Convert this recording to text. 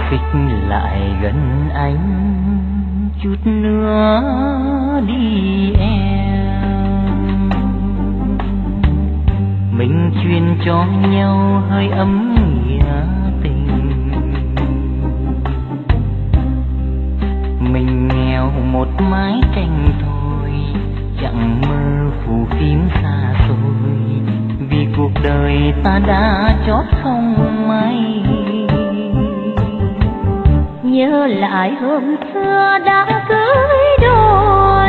Xích lại gần anh chút nữa đi em, mình truyền cho nhau hơi ấm nghĩa tình. Mình nghèo một mái tranh thôi, chẳng mơ phù phiếm xa xôi, vì cuộc đời ta đã chót không may. Nhớ lại hôm xưa đã cưới đôi,